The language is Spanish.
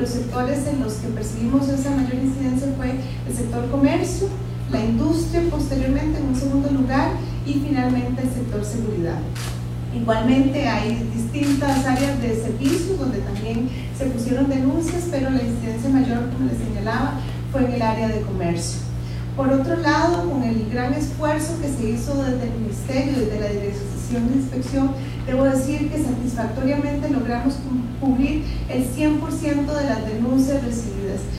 los sectores en los que percibimos esa mayor incidencia fue el sector comercio, la industria posteriormente en un segundo lugar y finalmente el sector seguridad. Igualmente hay distintas áreas de servicios donde también se pusieron denuncias, pero la incidencia mayor, como les señalaba, fue en el área de comercio. Por otro lado, con el gran esfuerzo que se hizo desde el Ministerio, desde la Dirección de Inspección, debo decir que satisfactoriamente logramos cubrir el 100% de las denuncias recibidas.